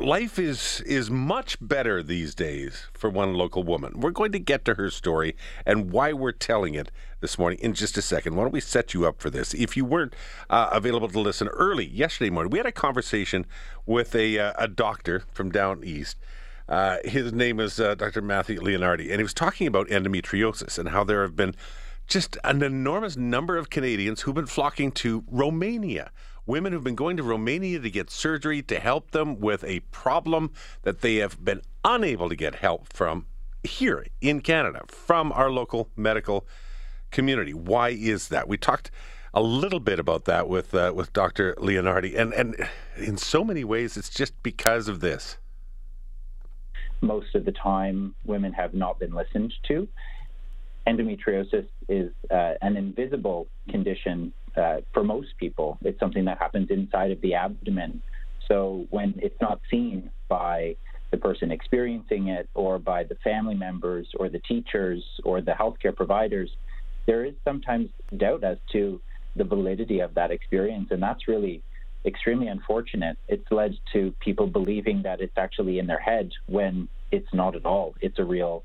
life is much better these days for one local woman. We're going to get to her story and why we're telling it this morning in just a second. Why don't we set you up for this? If you weren't available to listen early yesterday morning, we had a conversation with a doctor from down east. His name is Dr. Matthew Leonardi, and he was talking about endometriosis and how there have been just an enormous number of Canadians who've been flocking to Romania. Women who've been going to Romania to get surgery to help them with a problem that they have been unable to get help from here in Canada, from our local medical community. Why is that? We talked a little bit about that with Dr. Leonardi, and in so many ways, it's just because of this. Most of the time, women have not been listened to. Endometriosis is an invisible condition for most people. It's something that happens inside of the abdomen. So when it's not seen by the person experiencing it or by the family members or the teachers or the healthcare providers, there is sometimes doubt as to the validity of that experience, and that's really extremely unfortunate. It's led to people believing that it's actually in their head when it's not at all. It's a real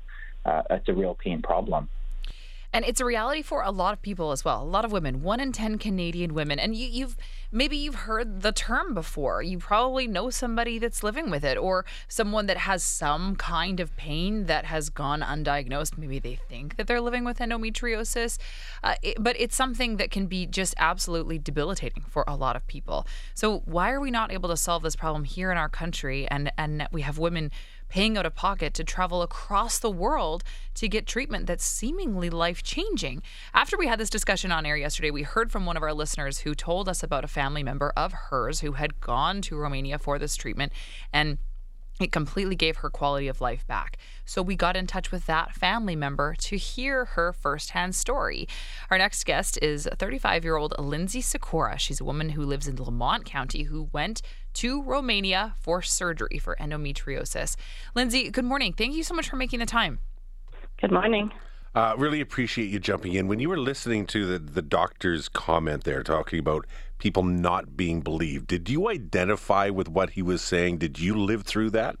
pain problem. And it's a reality for a lot of people as well. A lot of women, 1 in 10 Canadian women. And you've heard the term before. You probably know somebody that's living with it, or someone that has some kind of pain that has gone undiagnosed. Maybe they think that they're living with endometriosis, but it's something that can be just absolutely debilitating for a lot of people. So why are we not able to solve this problem here in our country? And we have women paying out of pocket to travel across the world to get treatment that's seemingly life-changing. After we had this discussion on air yesterday, we heard from one of our listeners who told us about a family member of hers who had gone to Romania for this treatment, and it completely gave her quality of life back. So we got in touch with that family member to hear her firsthand story. Our next guest is 35-year-old Lindsay Sikora. She's a woman who lives in Lamont County who went to Romania for surgery for endometriosis. Lindsay, good morning. Thank you so much for making the time. Good morning. Really appreciate you jumping in. When you were listening to the doctor's comment there, talking about people not being believed, did you identify with what he was saying? Did you live through that?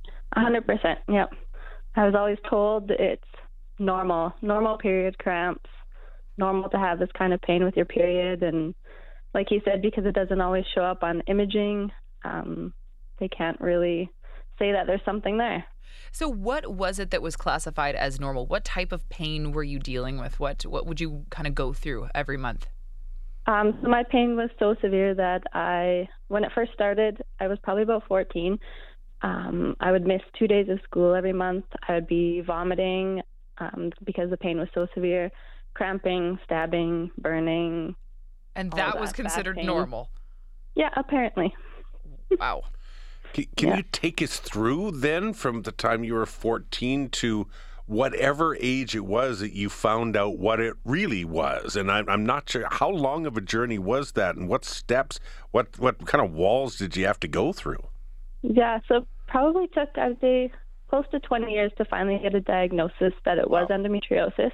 100%, yep. I was always told it's normal period cramps, normal to have this kind of pain with your period. And like you said, because it doesn't always show up on imaging, they can't really say that there's something there. So what was it that was classified as normal? What type of pain were you dealing with? What would you kind of go through every month? So my pain was so severe that when it first started, I was probably about 14. I would miss 2 days of school every month. I would be vomiting because the pain was so severe, cramping, stabbing, burning. And that was considered normal? Yeah, apparently. Wow. Can you take us through then from the time you were 14 to whatever age it was that you found out what it really was? And I'm not sure, how long of a journey was that, and what steps, what kind of walls did you have to go through? Yeah, so probably took, I would say, close to 20 years to finally get a diagnosis that it was endometriosis.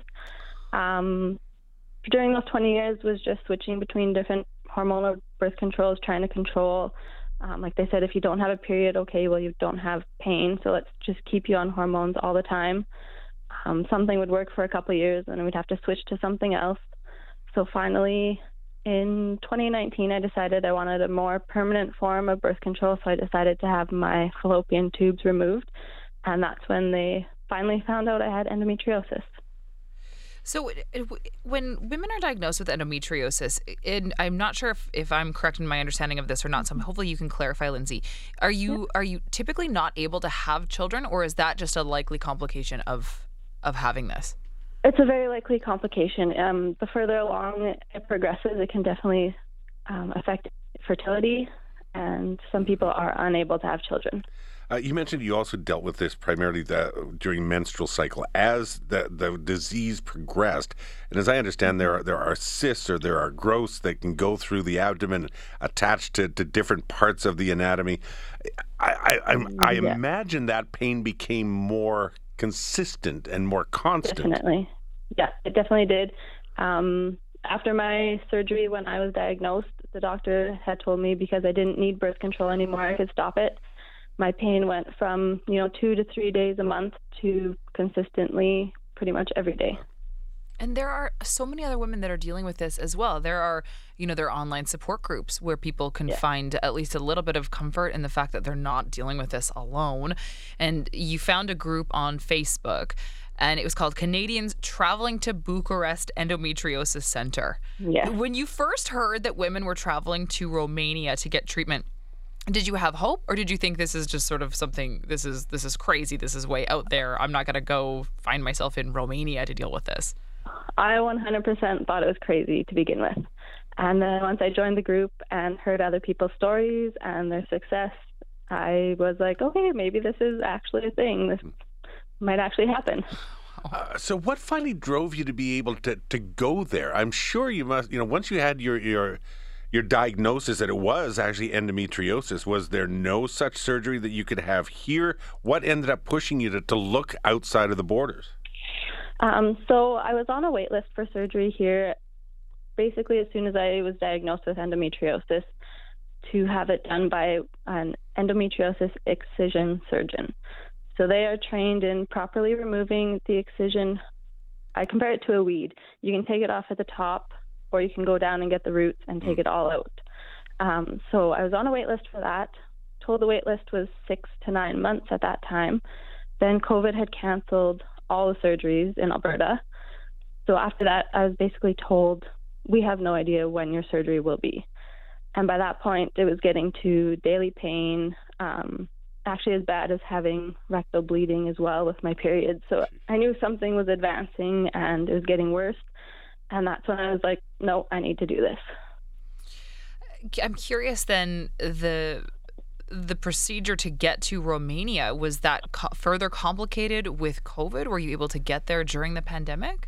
During those 20 years was just switching between different hormonal birth controls, trying to control. Like they said, if you don't have a period, okay, well, you don't have pain, so let's just keep you on hormones all the time. Something would work for a couple of years, and then we'd have to switch to something else. So finally, in 2019, I decided I wanted a more permanent form of birth control, so I decided to have my fallopian tubes removed, and that's when they finally found out I had endometriosis. So when women are diagnosed with endometriosis, and I'm not sure if I'm correct in my understanding of this or not, so hopefully you can clarify, Lindsay, are you typically not able to have children, or is that just a likely complication of having this? It's a very likely complication. The further along it progresses, it can definitely affect fertility, and some people are unable to have children. You mentioned you also dealt with this primarily during menstrual cycle as the disease progressed. And as I understand, there are cysts or there are growths that can go through the abdomen attached to different parts of the anatomy. I imagine that pain became more consistent and more constant. Definitely. Yeah, it definitely did. After my surgery, when I was diagnosed, the doctor had told me because I didn't need birth control anymore, I could stop it. my pain went from, 2 to 3 days a month to consistently pretty much every day. And there are so many other women that are dealing with this as well. There are, there are online support groups where people can find at least a little bit of comfort in the fact that they're not dealing with this alone. And you found a group on Facebook, and it was called Canadians Traveling to Bucharest Endometriosis Center. Yeah. When you first heard that women were traveling to Romania to get treatment, did you have hope, or did you think this is just sort of something, this is crazy, this is way out there, I'm not going to go find myself in Romania to deal with this? I 100% thought it was crazy to begin with. And then once I joined the group and heard other people's stories and their success, I was like, okay, maybe this is actually a thing. This might actually happen. So what finally drove you to be able to go there? I'm sure you must, once you had your diagnosis that it was actually endometriosis, was there no such surgery that you could have here? What ended up pushing you to look outside of the borders? So I was on a wait list for surgery here basically as soon as I was diagnosed with endometriosis to have it done by an endometriosis excision surgeon. So they are trained in properly removing the excision. I compare it to a weed. You can take it off at the top, or you can go down and get the roots and take it all out. So I was on a wait list for that. Told the wait list was 6 to 9 months at that time. Then COVID had canceled all the surgeries in Alberta. So after that, I was basically told, we have no idea when your surgery will be. And by that point, it was getting to daily pain, actually as bad as having rectal bleeding as well with my period. So I knew something was advancing and it was getting worse. And that's when I was like, no, I need to do this. I'm curious then, the procedure to get to Romania, was that further complicated with COVID? Were you able to get there during the pandemic?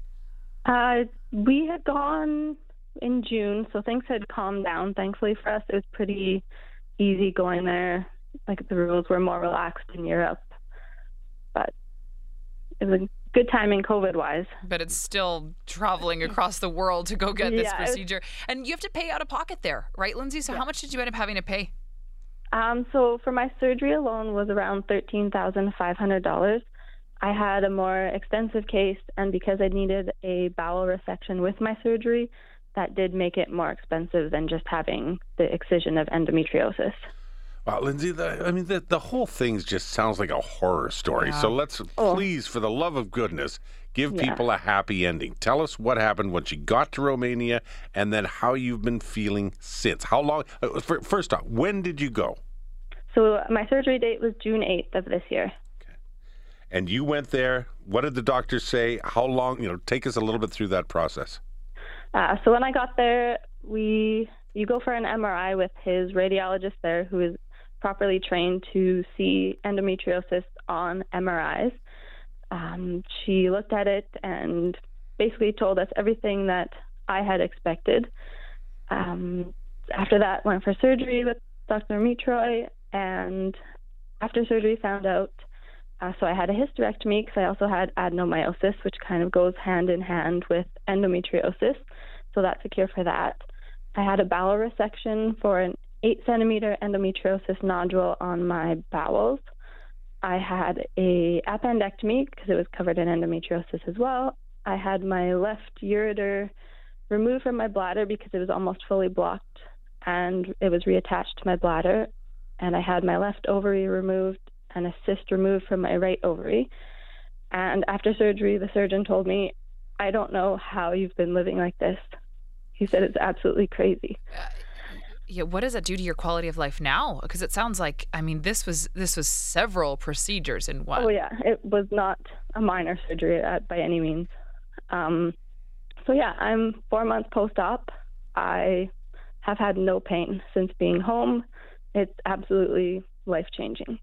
We had gone in June, so things had calmed down. Thankfully for us, it was pretty easy going there. Like the rules were more relaxed in Europe, but it was a good timing COVID-wise. But it's still traveling across the world to go get this procedure. And you have to pay out of pocket there, right, Lindsay? So how much did you end up having to pay? So for my surgery alone was around $13,500. I had a more extensive case, and because I needed a bowel resection with my surgery, that did make it more expensive than just having the excision of endometriosis. Wow, Lindsay, the whole thing just sounds like a horror story. Yeah. So let's please, for the love of goodness, give people a happy ending. Tell us what happened when you got to Romania, and then how you've been feeling since. How long? First off, when did you go? So my surgery date was June 8th of this year. Okay. And you went there. What did the doctors say? How long? Take us a little bit through that process. So when I got there, you go for an MRI with his radiologist there, who is properly trained to see endometriosis on MRIs. She looked at it and basically told us everything that I had expected. After that, went for surgery with Dr. Mitroy, and after surgery found out, so I had a hysterectomy because I also had adenomyosis, which kind of goes hand in hand with endometriosis, so that's a cure for that. I had a bowel resection for an 8-centimeter endometriosis nodule on my bowels. I had a appendectomy because it was covered in endometriosis as well. I had my left ureter removed from my bladder because it was almost fully blocked, and it was reattached to my bladder. And I had my left ovary removed and a cyst removed from my right ovary. And after surgery, the surgeon told me, I don't know how you've been living like this. He said it's absolutely crazy. What does that do to your quality of life now? Because it sounds like, this was several procedures in one. Oh yeah, it was not a minor surgery by any means. I'm 4 months post-op. I have had no pain since being home. It's absolutely life-changing.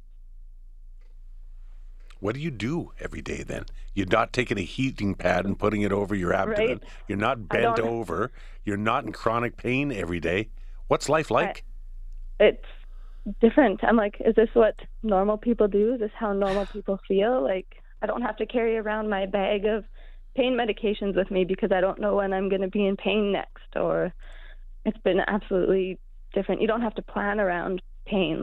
What do you do every day then? You're not taking a heating pad and putting it over your abdomen. Right? You're not bent over. You're not in chronic pain every day. What's life like? It's different. I'm like, is this what normal people do? Is this how normal people feel? Like, I don't have to carry around my bag of pain medications with me because I don't know when I'm going to be in pain next. Or it's been absolutely different. You don't have to plan around pain. Like,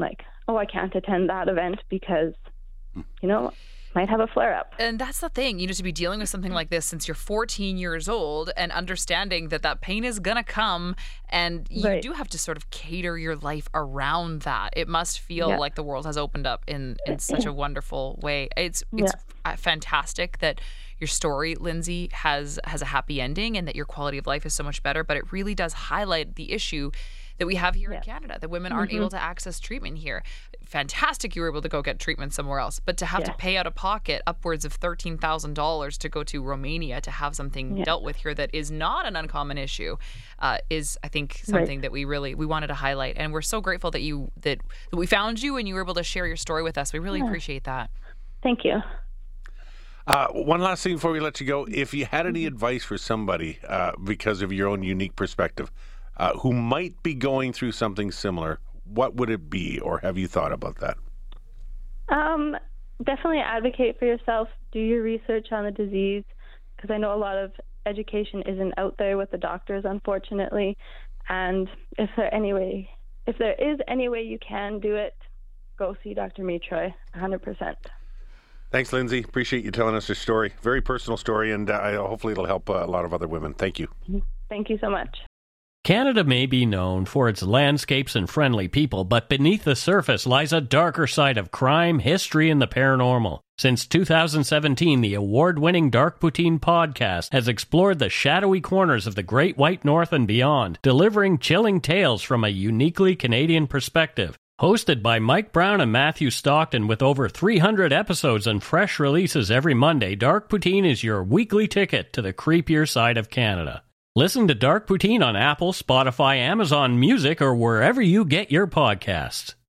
I can't attend that event because, might have a flare-up. And that's the thing, to be dealing with something like this since you're 14 years old and understanding that pain is going to come, and you do have to sort of cater your life around that. It must feel like the world has opened up in such a wonderful way. It's fantastic that your story, Lindsay, has a happy ending and that your quality of life is so much better, but it really does highlight the issue that we have here in Canada, that women aren't able to access treatment here. Fantastic you were able to go get treatment somewhere else, but to have to pay out of pocket upwards of $13,000 to go to Romania to have something dealt with here that is not an uncommon issue is, I think, something that we wanted to highlight. And we're so grateful that we found you and you were able to share your story with us. We really appreciate that. Thank you. One last thing before we let you go. If you had any advice for somebody, because of your own unique perspective, who might be going through something similar, what would it be, or have you thought about that? Definitely advocate for yourself. Do your research on the disease, because I know a lot of education isn't out there with the doctors, unfortunately. And if there is any way you can do it, go see Dr. Mitroy, 100%. Thanks, Lindsay. Appreciate you telling us your story. Very personal story, and hopefully it'll help a lot of other women. Thank you. Thank you so much. Canada may be known for its landscapes and friendly people, but beneath the surface lies a darker side of crime, history, and the paranormal. Since 2017, the award-winning Dark Poutine podcast has explored the shadowy corners of the Great White North and beyond, delivering chilling tales from a uniquely Canadian perspective. Hosted by Mike Brown and Matthew Stockton with over 300 episodes and fresh releases every Monday, Dark Poutine is your weekly ticket to the creepier side of Canada. Listen to Dark Poutine on Apple, Spotify, Amazon Music, or wherever you get your podcasts.